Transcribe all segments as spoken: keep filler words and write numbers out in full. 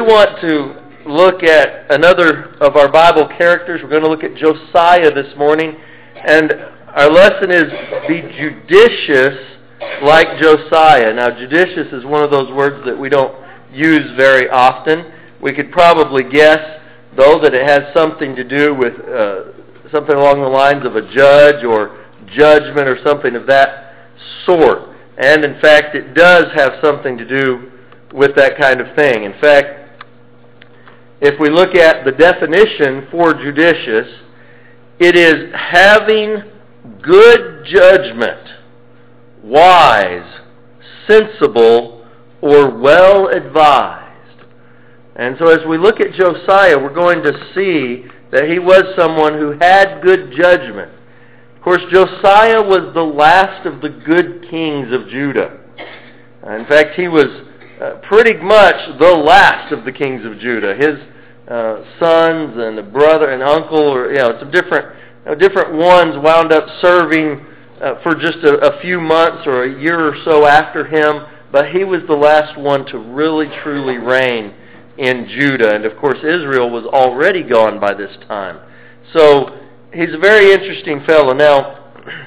want to look at another of our Bible characters. We're going to look at Josiah this morning. And our lesson is, be judicious like Josiah. Now, judicious is one of those words that we don't use very often. We could probably guess, though, that it has something to do with uh, something along the lines of a judge or judgment or something of that sort. And, in fact, it does have something to do with that kind of thing. In fact, if we look at the definition for judicious, it is having good judgment, wise, sensible, or well advised. And so as we look at Josiah, we're going to see that he was someone who had good judgment. Of course, Josiah was the last of the good kings of Judah. In fact, he was uh, pretty much the last of the kings of Judah. His uh, sons and a brother and uncle, or you know, some different you know, different ones wound up serving uh, for just a, a few months or a year or so after him. But he was the last one to really truly reign in Judah. And of course, Israel was already gone by this time. So he's a very interesting fellow. Now,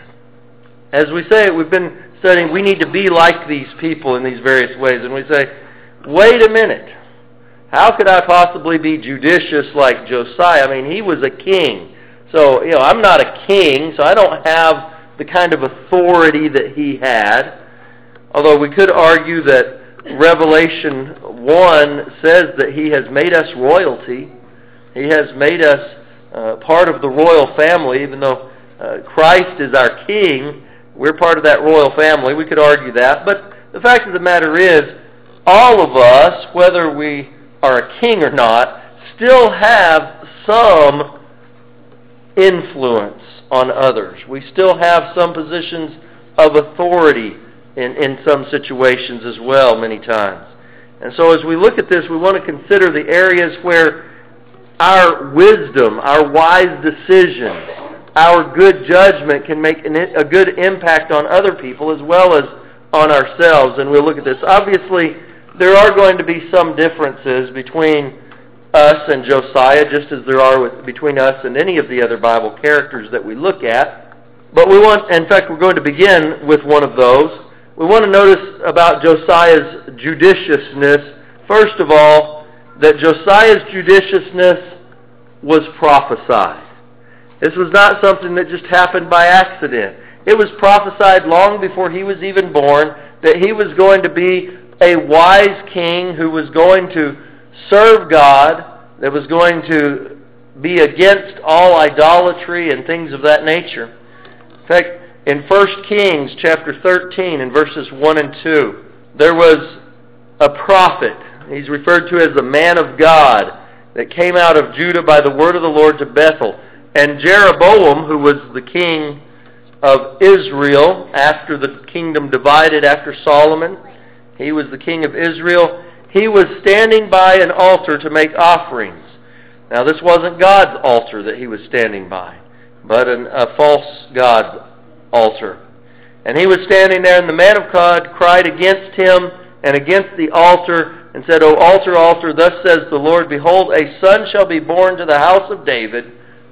as we say, we've been studying, we need to be like these people in these various ways. And we say, wait a minute. How could I possibly be judicious like Josiah? I mean, he was a king. So, you know, I'm not a king, so I don't have the kind of authority that he had. Although we could argue that Revelation one says that he has made us royalty. He has made us uh, part of the royal family, even though uh, Christ is our king. We're part of that royal family. We could argue that. But the fact of the matter is, all of us, whether we are a king or not, still have some influence on others. We still have some positions of authority in, in some situations as well, many times. And so as we look at this, we want to consider the areas where our wisdom, our wise decisions, our good judgment can make an, a good impact on other people as well as on ourselves. And we'll look at this. Obviously, there are going to be some differences between us and Josiah, just as there are with, between us and any of the other Bible characters that we look at. But we want, in fact, we're going to begin with one of those. We want to notice about Josiah's judiciousness, first of all, that Josiah's judiciousness was prophesied. This was not something that just happened by accident. It was prophesied long before he was even born that he was going to be a wise king who was going to serve God, that was going to be against all idolatry and things of that nature. In fact, in First Kings chapter thirteen and verses one and two, there was a prophet. He's referred to as the man of God that came out of Judah by the word of the Lord to Bethel. And Jeroboam, who was the king of Israel after the kingdom divided after Solomon, he was the king of Israel. He was standing by an altar to make offerings. Now, this wasn't God's altar that he was standing by, but an, a false God's altar. And he was standing there, and the man of God cried against him and against the altar and said, O altar, altar, thus says the Lord, behold, a son shall be born to the house of David,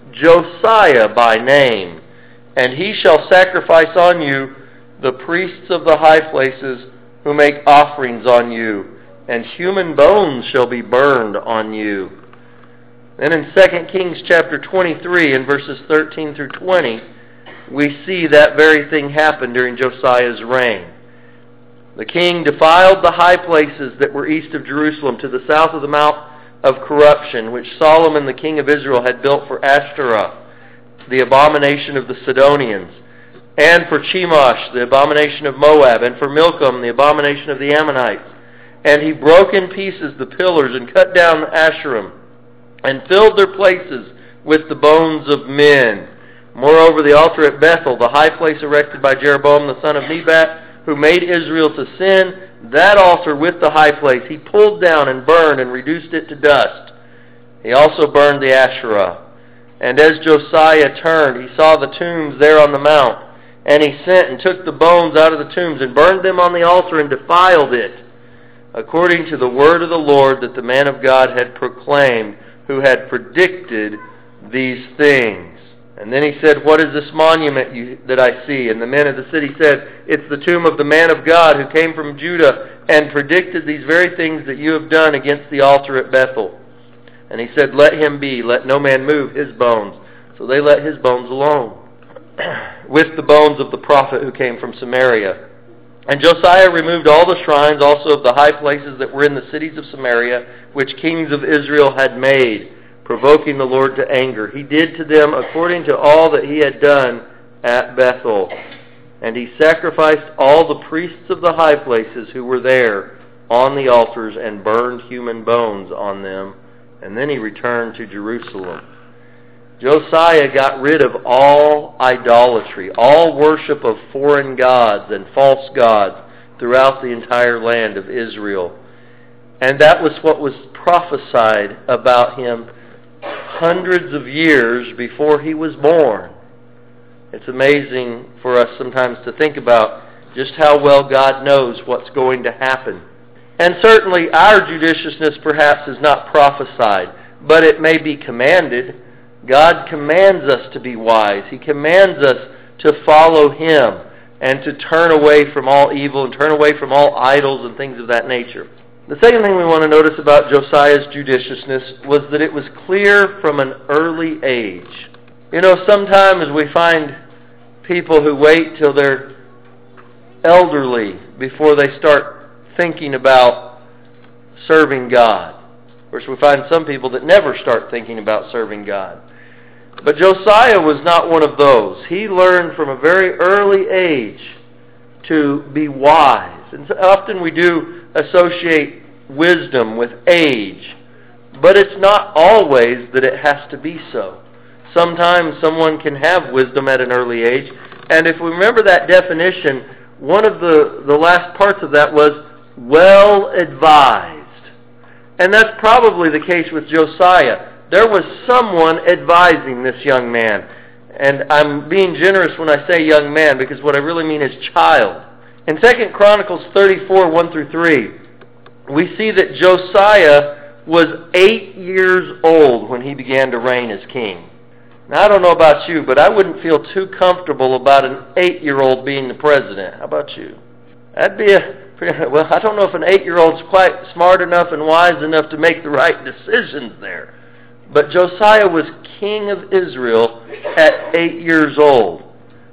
Josiah by name, and he shall sacrifice on you the priests of the high places who make offerings on you, and human bones shall be burned on you. Then in Second Kings chapter twenty-three, in verses thirteen through twenty, we see that very thing happen during Josiah's reign. The king defiled the high places that were east of Jerusalem to the south of the Mount of Corruption, which Solomon the king of Israel had built for Ashtoreth, the abomination of the Sidonians, and for Chemosh, the abomination of Moab, and for Milcom, the abomination of the Ammonites. And he broke in pieces the pillars and cut down the Asherim, and filled their places with the bones of men. Moreover, the altar at Bethel, the high place erected by Jeroboam the son of Nebat, who made Israel to sin, that altar with the high place he pulled down and burned and reduced it to dust. He also burned the Asherah. And as Josiah turned, he saw the tombs there on the mount, and he sent and took the bones out of the tombs and burned them on the altar and defiled it. according to the word of the Lord that the man of God had proclaimed, who had predicted these things. And then he said, what is this monument you, that I see? And the men of the city said, it's the tomb of the man of God who came from Judah and predicted these very things that you have done against the altar at Bethel. And he said, let him be, let no man move his bones. So they let his bones alone, with the bones of the prophet who came from Samaria. And Josiah removed all the shrines also of the high places that were in the cities of Samaria, which kings of Israel had made, provoking the Lord to anger. He did to them according to all that he had done at Bethel. And he sacrificed all the priests of the high places who were there on the altars and burned human bones on them. And then he returned to Jerusalem. Josiah got rid of all idolatry, all worship of foreign gods and false gods throughout the entire land of Israel. And that was what was prophesied about him hundreds of years before he was born. It's amazing for us sometimes to think about just how well God knows what's going to happen. And certainly our judiciousness perhaps is not prophesied, but it may be commanded. God commands us to be wise. He commands us to follow Him and to turn away from all evil and turn away from all idols and things of that nature. The second thing we want to notice about Josiah's judiciousness was that it was clear from an early age. You know, sometimes we find people who wait till they're elderly before they start thinking about serving God. Of course, we find some people that never start thinking about serving God. But Josiah was not one of those. He learned from a very early age to be wise. And often we do associate wisdom with age, but it's not always that it has to be so. Sometimes someone can have wisdom at an early age, and if we remember that definition, one of the, the last parts of that was well advised. And that's probably the case with Josiah. There was someone advising this young man. And I'm being generous when I say young man, because what I really mean is child. In Second Chronicles thirty-four, one through three, we see that Josiah was eight years old when he began to reign as king. Now, I don't know about you, but I wouldn't feel too comfortable about an eight-year-old being the president. How about you? That'd be a... Well, I don't know if an eight-year-old's quite smart enough and wise enough to make the right decisions there. But Josiah was king of Israel at eight years old.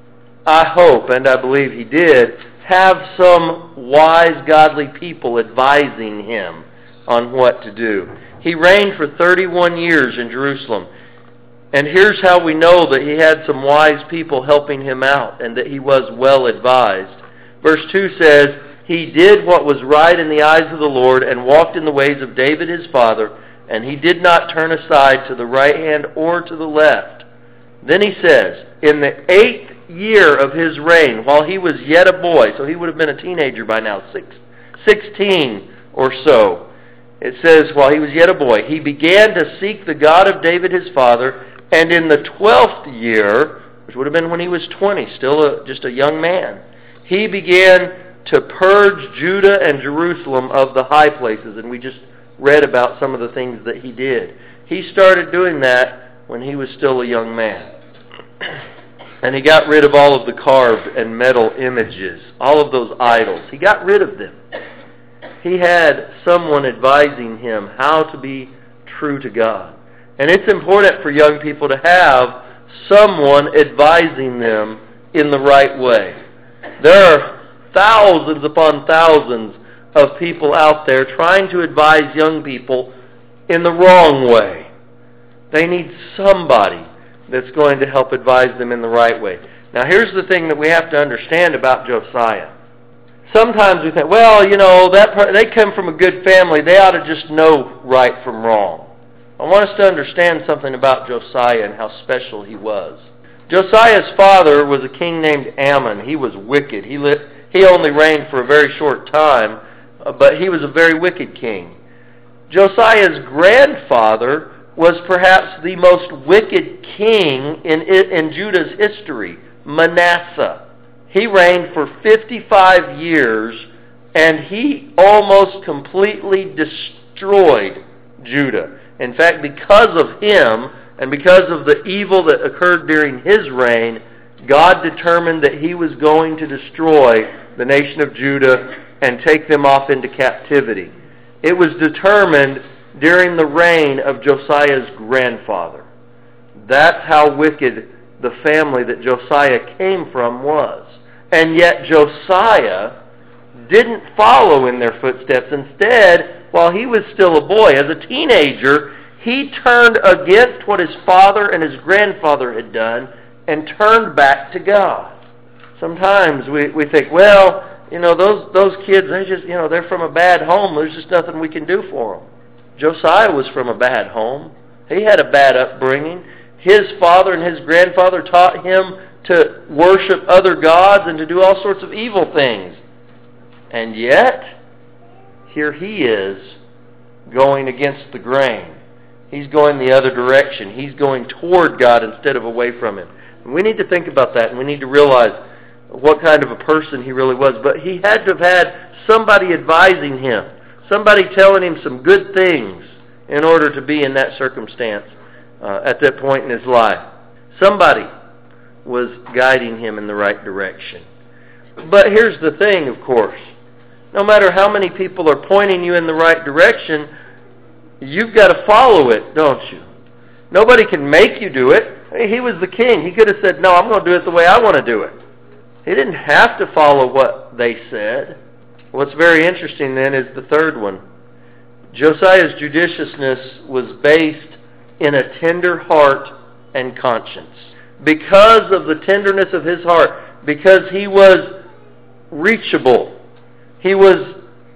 I hope, and I believe he did, have some wise, godly people advising him on what to do. He reigned for thirty-one years in Jerusalem. And here's how we know that he had some wise people helping him out and that he was well advised. Verse two says, he did what was right in the eyes of the Lord and walked in the ways of David his father, and he did not turn aside to the right hand or to the left. Then he says, in the eighth year of his reign, while he was yet a boy, so he would have been a teenager by now, six, sixteen or so, it says, while he was yet a boy, he began to seek the God of David his father, and in the twelfth year, which would have been when he was twenty, still a, just a young man, he began to purge Judah and Jerusalem of the high places. And we just read about some of the things that he did. He started doing that when he was still a young man. And he got rid of all of the carved and metal images, all of those idols. He got rid of them. He had someone advising him how to be true to God. And it's important for young people to have someone advising them in the right way. There are thousands upon thousands of people out there trying to advise young people in the wrong way. They need somebody that's going to help advise them in the right way. Now, here's the thing that we have to understand about Josiah. Sometimes we think, well, you know, that part, they come from a good family. They ought to just know right from wrong. I want us to understand something about Josiah and how special he was. Josiah's father was a king named Ammon. He was wicked. He lit, he only reigned for a very short time, but he was a very wicked king. Josiah's grandfather was perhaps the most wicked king in, in Judah's history, Manasseh. He reigned for fifty-five years and he almost completely destroyed Judah. In fact, because of him, and because of the evil that occurred during his reign, God determined that he was going to destroy the nation of Judah and take them off into captivity. It was determined during the reign of Josiah's grandfather. That's how wicked the family that Josiah came from was. And yet Josiah didn't follow in their footsteps. Instead, while he was still a boy, as a teenager, he turned against what his father and his grandfather had done and turned back to God. Sometimes we, we think, well, you know, those those kids, they just, you know, they're from a bad home. There's just nothing we can do for them. Josiah was from a bad home. He had a bad upbringing. His father and his grandfather taught him to worship other gods and to do all sorts of evil things. And yet, here he is going against the grain. He's going the other direction. He's going toward God instead of away from Him. And we need to think about that, and we need to realize what kind of a person he really was. But he had to have had somebody advising him, somebody telling him some good things in order to be in that circumstance uh, at that point in his life. Somebody was guiding him in the right direction. But here's the thing, of course. No matter how many people are pointing you in the right direction, you've got to follow it, don't you? Nobody can make you do it. He was the king. He could have said, no, I'm going to do it the way I want to do it. He didn't have to follow what they said. What's very interesting then is the third one. Josiah's judiciousness was based in a tender heart and conscience. Because of the tenderness of his heart, because he was reachable, he was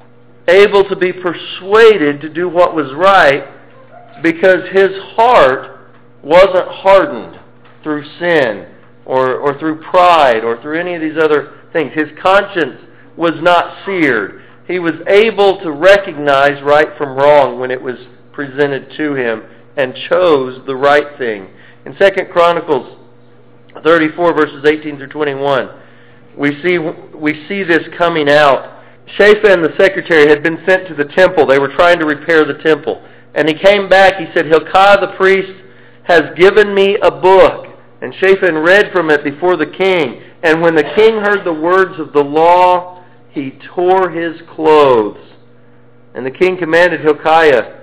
able to be persuaded to do what was right because his heart wasn't hardened through sin or, or through pride or through any of these other things. His conscience was not seared. He was able to recognize right from wrong when it was presented to him and chose the right thing. In Second Chronicles thirty-four, verses eighteen through twenty-one, we see we see this coming out. Shaphan the secretary had been sent to the temple. They were trying to repair the temple. And he came back, he said, Hilkiah the priest has given me a book. And Shaphan read from it before the king. And when the king heard the words of the law, he tore his clothes. And the king commanded Hilkiah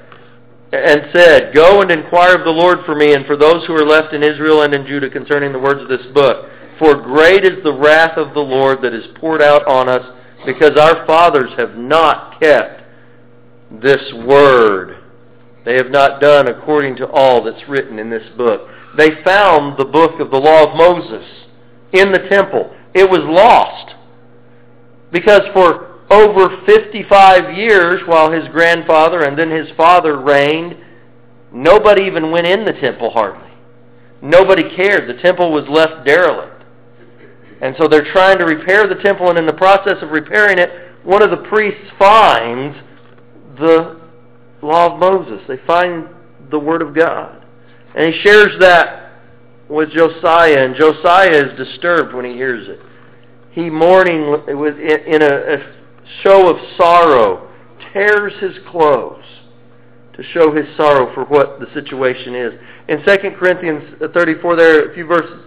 and said, Go and inquire of the Lord for me and for those who are left in Israel and in Judah concerning the words of this book. For great is the wrath of the Lord that is poured out on us, because our fathers have not kept this word. They have not done according to all that's written in this book. They found the book of the law of Moses in the temple. It was lost because for over fifty-five years, while his grandfather and then his father reigned, nobody even went in the temple hardly. Nobody cared. The temple was left derelict. And so they're trying to repair the temple, and in the process of repairing it, one of the priests finds the law of Moses. They find the Word of God. And he shares that with Josiah, and Josiah is disturbed when he hears it. He, mourning in a show of sorrow, tears his clothes to show his sorrow for what the situation is. In Second Corinthians thirty-four, there are a few verses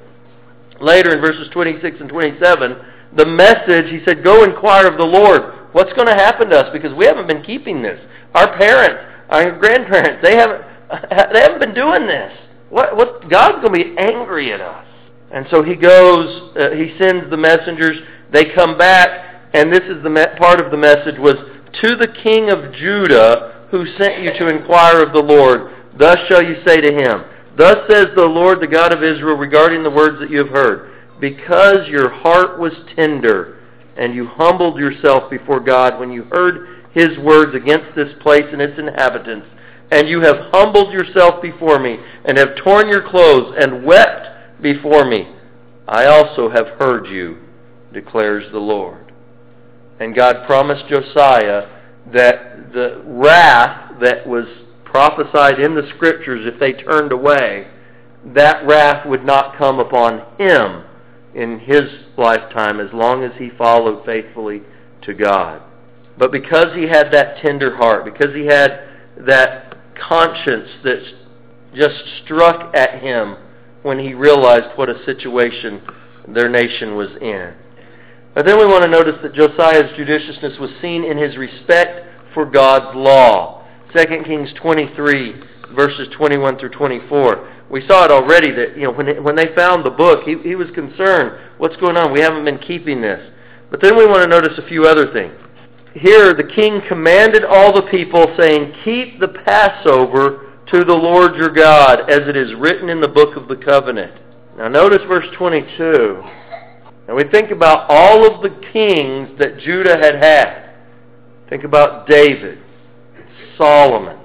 later, in verses twenty-six and twenty-seven, the message, he said, Go inquire of the Lord. What's going to happen to us? Because we haven't been keeping this. Our parents, our grandparents, they haven't they haven't been doing this. What, what God's going to be angry at us. And so he goes, uh, he sends the messengers. They come back, and this is the me- part of the message was, To the king of Judah, who sent you to inquire of the Lord, thus shall you say to him, Thus says the Lord, the God of Israel, regarding the words that you have heard. Because your heart was tender, and you humbled yourself before God when you heard His words against this place and its inhabitants, and you have humbled yourself before me, and have torn your clothes, and wept before me, I also have heard you, declares the Lord. And God promised Josiah that the wrath that was prophesied in the Scriptures, if they turned away, that wrath would not come upon him in his lifetime as long as he followed faithfully to God. But because he had that tender heart, because he had that conscience that just struck at him when he realized what a situation their nation was in. But then we want to notice that Josiah's judiciousness was seen in his respect for God's law. Second Kings twenty-three, verses twenty-one through twenty-four. We saw it already that, you know, when it, when they found the book, he, he was concerned. What's going on? We haven't been keeping this. But then we want to notice a few other things. Here, the king commanded all the people, saying, "Keep the Passover to the Lord your God, as it is written in the book of the covenant." Now notice verse twenty-two. And we think about all of the kings that Judah had had. Think about David, Solomon,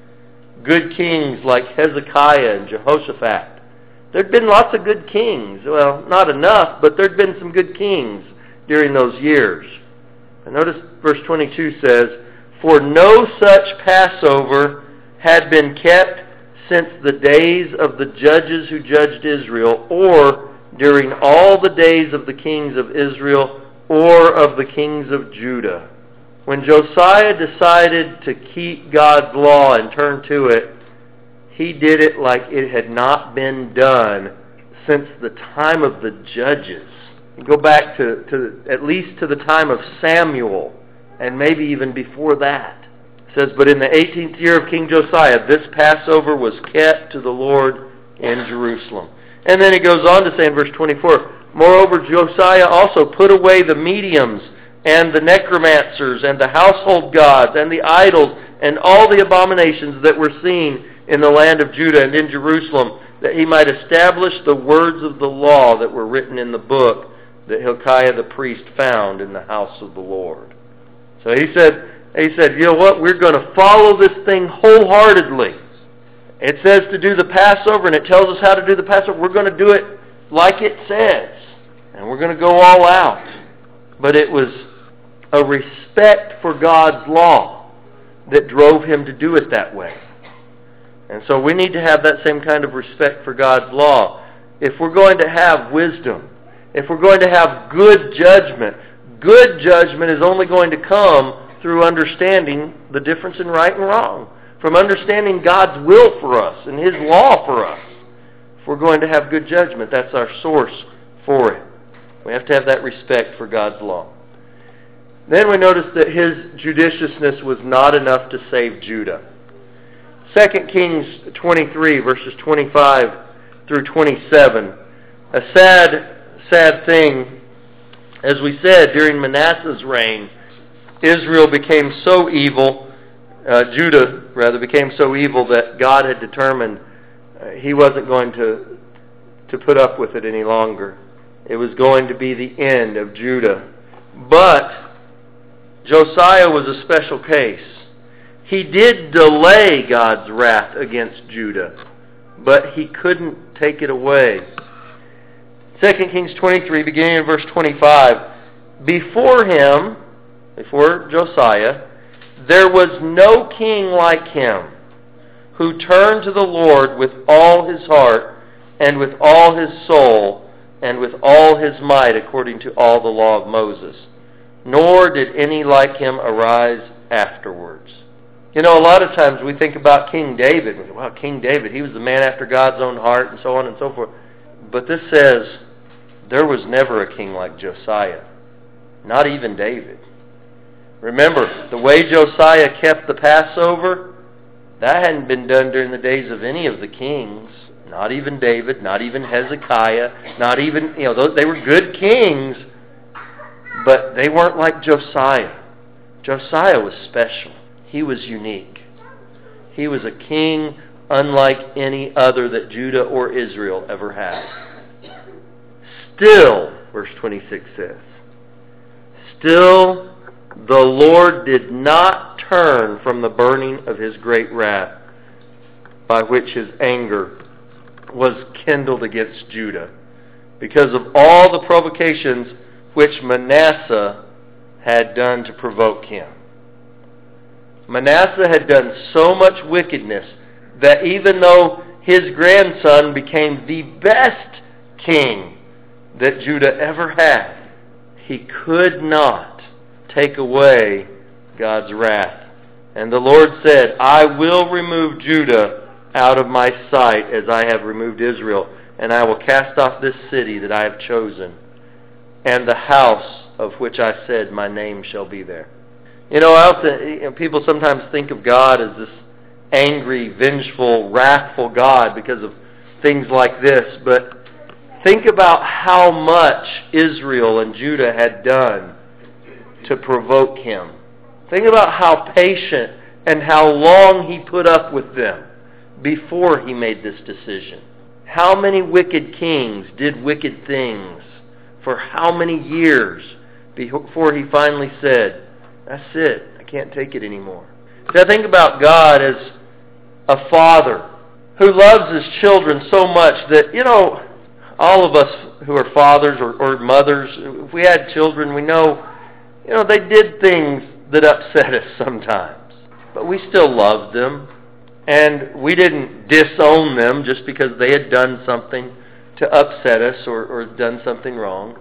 good kings like Hezekiah and Jehoshaphat. There'd been lots of good kings. Well, not enough, but there'd been some good kings during those years. And notice verse twenty-two says, "For no such Passover had been kept since the days of the judges who judged Israel, or during all the days of the kings of Israel, or of the kings of Judah." When Josiah decided to keep God's law and turn to it, he did it like it had not been done since the time of the judges. You go back to, to at least to the time of Samuel, and maybe even before that. It says, "But in the eighteenth year of King Josiah, this Passover was kept to the Lord in Jerusalem." And then he goes on to say in verse twenty-four, "Moreover, Josiah also put away the mediums and the necromancers and the household gods and the idols and all the abominations that were seen in the land of Judah and in Jerusalem, that he might establish the words of the law that were written in the book that Hilkiah the priest found in the house of the Lord." So he said, he said, you know what, we're going to follow this thing wholeheartedly. It says to do the Passover, and it tells us how to do the Passover. We're going to do it like it says, and we're going to go all out. But it was a respect for God's law that drove him to do it that way. And so we need to have that same kind of respect for God's law. If we're going to have wisdom, if we're going to have good judgment, good judgment is only going to come through understanding the difference in right and wrong. From understanding God's will for us and His law for us. If we're going to have good judgment, that's our source for it. We have to have that respect for God's law. Then we notice that his judiciousness was not enough to save Judah. Second Kings twenty-three, verses twenty-five through twenty-seven. A sad, sad thing. As we said, during Manasseh's reign, Israel became so evil, uh, Judah rather became so evil that God had determined uh, He wasn't going to, to put up with it any longer. It was going to be the end of Judah. But Josiah was a special case. He did delay God's wrath against Judah, but he couldn't take it away. Second Kings twenty-three, beginning in verse twenty-five. Before him, before Josiah, there was no king like him, who turned to the Lord with all his heart, and with all his soul, and with all his might, according to all the law of Moses. Nor did any like him arise afterwards. You know, a lot of times we think about King David. We say, wow, King David, he was the man after God's own heart, and so on and so forth. But this says, there was never a king like Josiah. Not even David. Remember, the way Josiah kept the Passover, that hadn't been done during the days of any of the kings. Not even David, not even Hezekiah, not even, you know, those, they were good kings, but they weren't like Josiah. Josiah was special. He was unique. He was a king unlike any other that Judah or Israel ever had. Still, verse twenty-six says, still the Lord did not turn from the burning of His great wrath, by which His anger was kindled against Judah, because of all the provocations which Manasseh had done to provoke him. Manasseh had done so much wickedness that even though his grandson became the best king that Judah ever had, he could not take away God's wrath. And the Lord said, I will remove Judah out of my sight as I have removed Israel, and I will cast off this city that I have chosen, and the house of which I said my name shall be there. You know, I often, you know, people sometimes think of God as this angry, vengeful, wrathful God because of things like this, but think about how much Israel and Judah had done to provoke Him. Think about how patient and how long He put up with them before He made this decision. How many wicked kings did wicked things for how many years before He finally said, that's it, I can't take it anymore. See, I think about God as a father who loves His children so much that, you know, all of us who are fathers or, or mothers, if we had children, we know, you know, they did things that upset us sometimes. But we still loved them. And we didn't disown them just because they had done something to upset us or, or done something wrong.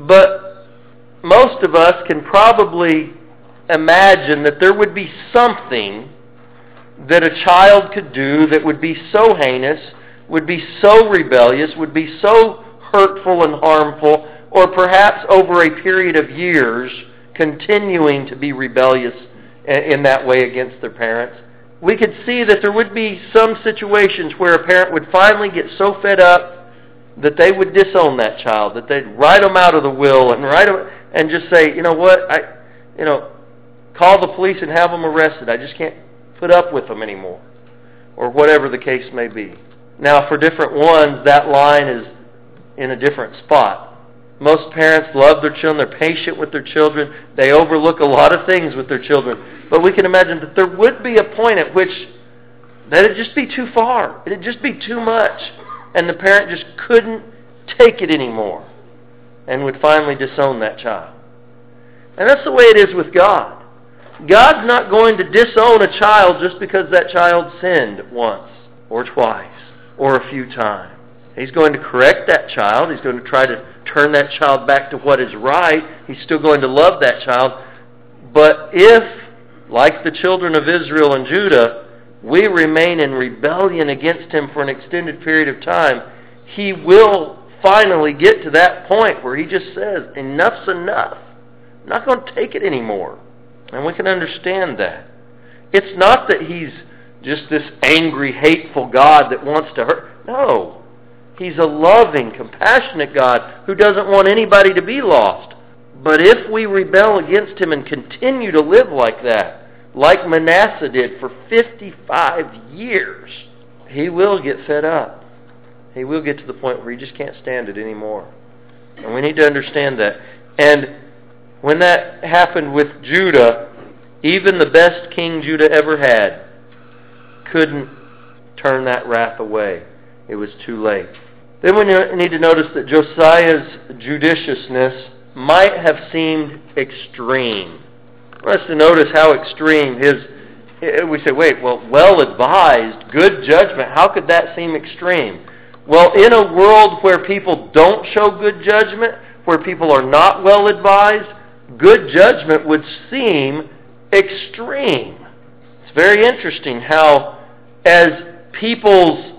But most of us can probably imagine that there would be something that a child could do that would be so heinous, would be so rebellious, would be so hurtful and harmful, or perhaps over a period of years continuing to be rebellious in that way against their parents. We could see that there would be some situations where a parent would finally get so fed up that they would disown that child, that they'd write them out of the will and write them and just say, you know what, I, you know, call the police and have them arrested. I just can't put up with them anymore, or whatever the case may be. Now, for different ones, that line is in a different spot. Most parents love their children. They're patient with their children. They overlook a lot of things with their children. But we can imagine that there would be a point at which that it'd just be too far. It'd just be too much. And the parent just couldn't take it anymore and would finally disown that child. And that's the way it is with God. God's not going to disown a child just because that child sinned once or twice or a few times. He's going to correct that child. He's going to try to turn that child back to what is right. He's still going to love that child. But if, like the children of Israel and Judah, we remain in rebellion against Him for an extended period of time, He will finally get to that point where He just says, enough's enough. I'm not going to take it anymore. And we can understand that. It's not that He's just this angry, hateful God that wants to hurt. No. He's a loving, compassionate God who doesn't want anybody to be lost. But if we rebel against Him and continue to live like that, like Manasseh did for fifty-five years, he will get fed up. He will get to the point where he just can't stand it anymore. And we need to understand that. And when that happened with Judah, even the best king Judah ever had couldn't turn that wrath away. It was too late. Then we need to notice that Josiah's judiciousness might have seemed extreme. I want us to notice how extreme his, we say, wait, well, well-advised, good judgment, how could that seem extreme? Well, in a world where people don't show good judgment, where people are not well-advised, good judgment would seem extreme. It's very interesting how, as people's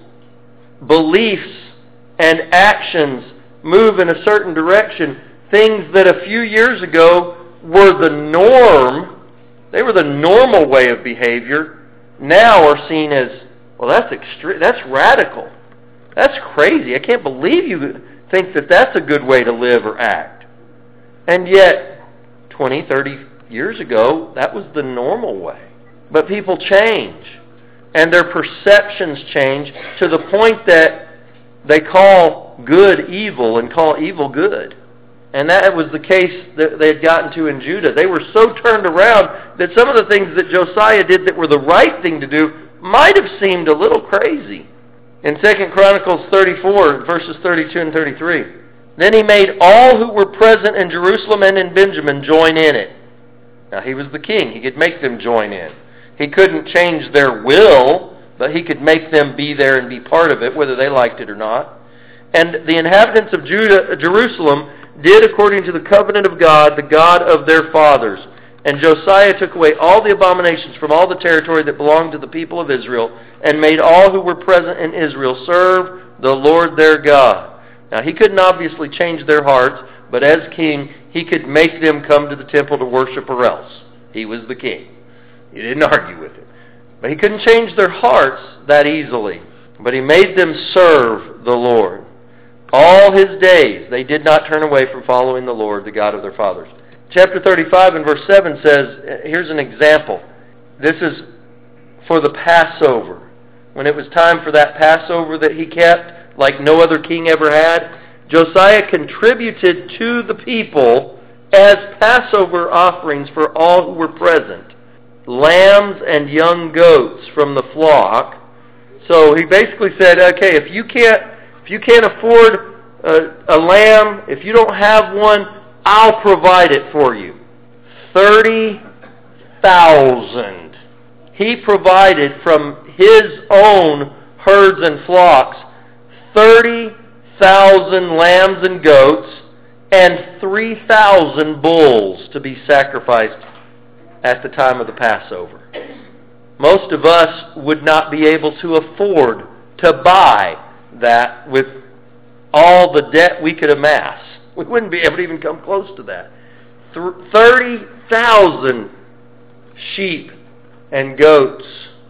beliefs and actions move in a certain direction, things that a few years ago were the norm, they were the normal way of behavior, now are seen as, well, that's extreme, that's radical. That's crazy. I can't believe you think that that's a good way to live or act. And yet, twenty, thirty years ago, that was the normal way. But people change, and their perceptions change to the point that they call good evil and call evil good. And that was the case that they had gotten to in Judah. They were so turned around that some of the things that Josiah did that were the right thing to do might have seemed a little crazy. In Second Chronicles thirty-four, verses thirty-two and thirty-three, then he made all who were present in Jerusalem and in Benjamin join in it. Now he was the king. He could make them join in. He couldn't change their will, but he could make them be there and be part of it, whether they liked it or not. And the inhabitants of Judah, Jerusalem did according to the covenant of God, the God of their fathers. And Josiah took away all the abominations from all the territory that belonged to the people of Israel, and made all who were present in Israel serve the Lord their God. Now, he couldn't obviously change their hearts, but as king, he could make them come to the temple to worship or else. He was the king. He didn't argue with him. But he couldn't change their hearts that easily. But he made them serve the Lord. All his days they did not turn away from following the Lord, the God of their fathers. Chapter thirty-five and verse seven says, here's an example. This is for the Passover. When it was time for that Passover that he kept, like no other king ever had, Josiah contributed to the people as Passover offerings for all who were present, lambs and young goats from the flock. So he basically said, okay, if you can't, if you can't afford a, a lamb, if you don't have one, I'll provide it for you. Thirty thousand. He provided from his own herds and flocks thirty thousand lambs and goats and three thousand bulls to be sacrificed at the time of the Passover. Most of us would not be able to afford to buy that with all the debt we could amass. We wouldn't be able to even come close to that. thirty thousand sheep and goats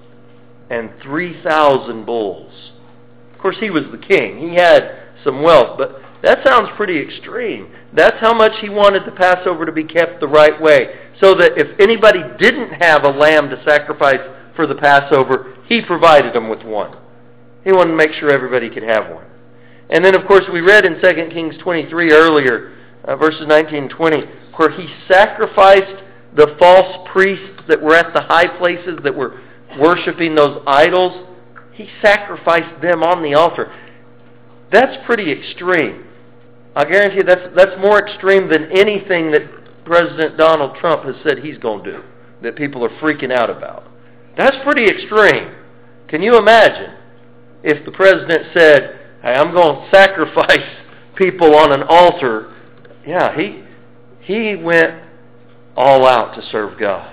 and three thousand bulls. Of course, he was the king. He had some wealth, but that sounds pretty extreme. That's how much he wanted the Passover to be kept the right way, so that if anybody didn't have a lamb to sacrifice for the Passover, he provided them with one. He wanted to make sure everybody could have one. And then, of course, we read in Second Kings twenty-three earlier, uh, verses nineteen and twenty, where he sacrificed the false priests that were at the high places that were worshiping those idols. He sacrificed them on the altar. That's pretty extreme. I guarantee you that's, that's more extreme than anything that President Donald Trump has said he's going to do, that people are freaking out about. That's pretty extreme. Can you imagine if the president said, hey, I'm going to sacrifice people on an altar? Yeah, he he went all out to serve God.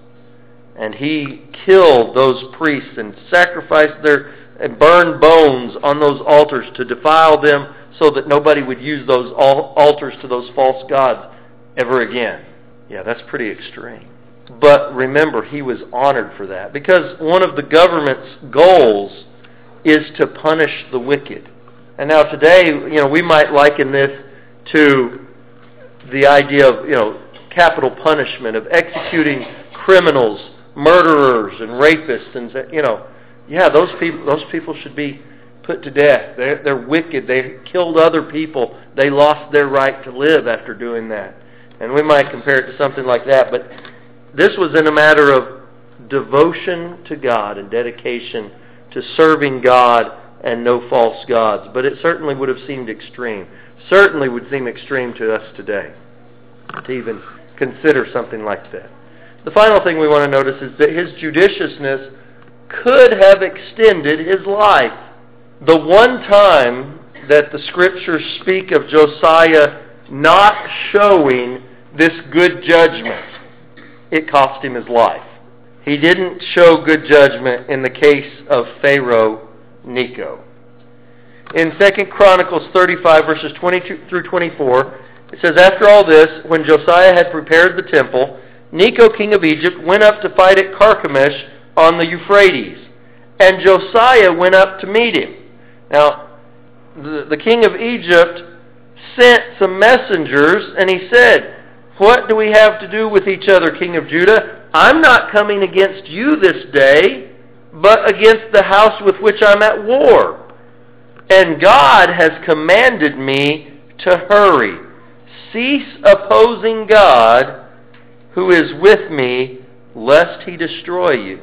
And he killed those priests and sacrificed their and burned bones on those altars to defile them so that nobody would use those altars to those false gods ever again. Yeah, that's pretty extreme. But remember, he was honored for that, because one of the government's goals is to punish the wicked. And now today, you know, we might liken this to the idea of, you know, capital punishment, of executing criminals, murderers and rapists, and, you know, yeah, those people those people should be put to death. They're, they're wicked. They killed other people. They lost their right to live after doing that. And we might compare it to something like that, but this was in a matter of devotion to God and dedication to serving God and no false gods. But it certainly would have seemed extreme. Certainly would seem extreme to us today to even consider something like that. The final thing we want to notice is that his judiciousness could have extended his life. The one time that the Scriptures speak of Josiah not showing this good judgment, it cost him his life. He didn't show good judgment in the case of Pharaoh Necho. In Second Chronicles thirty-five, verses twenty-two through twenty-four, it says, after all this, when Josiah had prepared the temple, Necho, king of Egypt, went up to fight at Carchemish on the Euphrates, and Josiah went up to meet him. Now, the, the king of Egypt sent some messengers, and he said, what do we have to do with each other, king of Judah? I'm not coming against you this day, but against the house with which I'm at war. And God has commanded me to hurry. Cease opposing God, who is with me, lest he destroy you.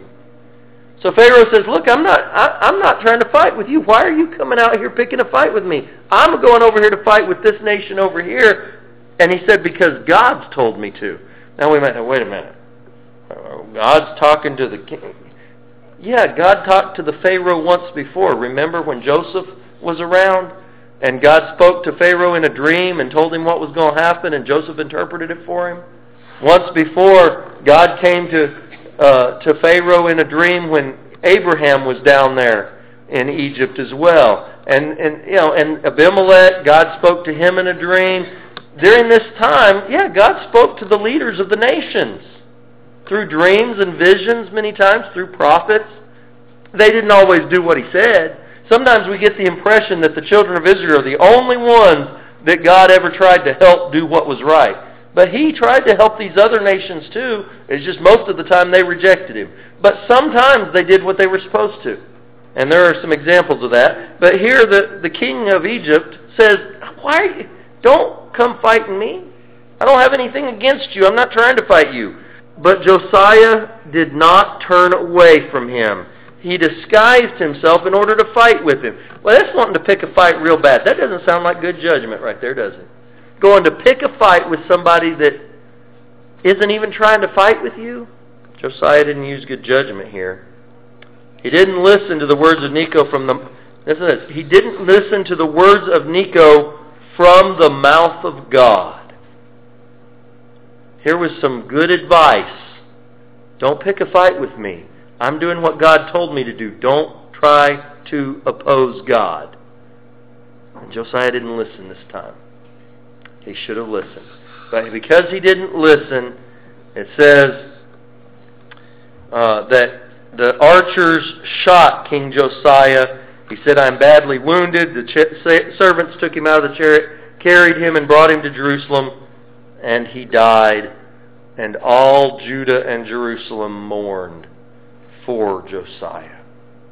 So Pharaoh says, look, I'm not I, I'm not trying to fight with you. Why are you coming out here picking a fight with me? I'm going over here to fight with this nation over here. And he said, because God's told me to. Now we might say, wait a minute. God's talking to the king. Yeah, God talked to the Pharaoh once before. Remember when Joseph was around? And God spoke to Pharaoh in a dream and told him what was going to happen, and Joseph interpreted it for him? Once before, God came to uh, to Pharaoh in a dream when Abraham was down there in Egypt as well. And, and you know, and Abimelech, God spoke to him in a dream. During this time, yeah, God spoke to the leaders of the nations through dreams and visions many times, through prophets. They didn't always do what he said. Sometimes we get the impression that the children of Israel are the only ones that God ever tried to help do what was right. But he tried to help these other nations too. It's just most of the time they rejected him. But sometimes they did what they were supposed to. And there are some examples of that. But here the, the king of Egypt says, "Why? Don't come fighting me. I don't have anything against you. I'm not trying to fight you." But Josiah did not turn away from him. He disguised himself in order to fight with him. Well, that's wanting to pick a fight real bad. That doesn't sound like good judgment right there, does it? Going to pick a fight with somebody that isn't even trying to fight with you? Josiah didn't use good judgment here. He didn't listen to the words of Necho from the... Listen to this. He didn't listen to the words of Necho from the mouth of God. Here was some good advice. Don't pick a fight with me. I'm doing what God told me to do. Don't try to oppose God. And Josiah didn't listen this time. He should have listened. But because he didn't listen, it says uh, that the archers shot King Josiah. He said, "I'm badly wounded." The ch- servants took him out of the chariot, carried him and brought him to Jerusalem, and he died. And all Judah and Jerusalem mourned for Josiah.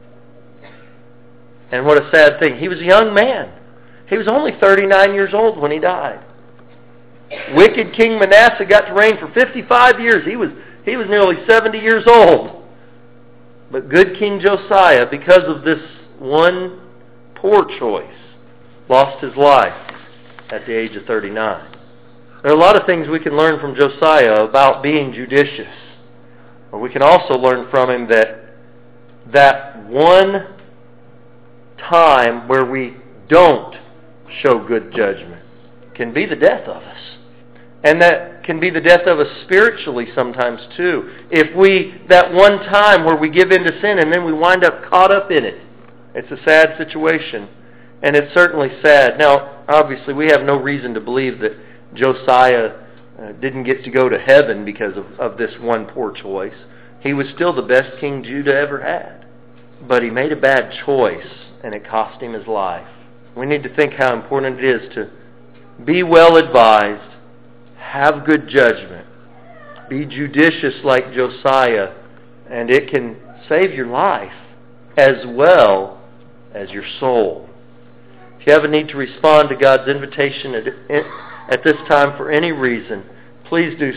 And what a sad thing. He was a young man. He was only thirty-nine years old when he died. Wicked King Manasseh got to reign for fifty-five years. He was, he was nearly seventy years old. But good King Josiah, because of this one poor choice, lost his life at the age of thirty-nine. There are a lot of things we can learn from Josiah about being judicious. But we can also learn from him that that one time where we don't show good judgment can be the death of us. And that can be the death of us spiritually sometimes too. If we, that one time where we give in to sin and then we wind up caught up in it. It's a sad situation. And it's certainly sad. Now, obviously we have no reason to believe that Josiah uh, didn't get to go to heaven because of, of this one poor choice. He was still the best king Judah ever had. But he made a bad choice and it cost him his life. We need to think how important it is to be well advised, have good judgment, be judicious like Josiah, and it can save your life as well as your soul. If you have a need to respond to God's invitation at, at this time for any reason, please do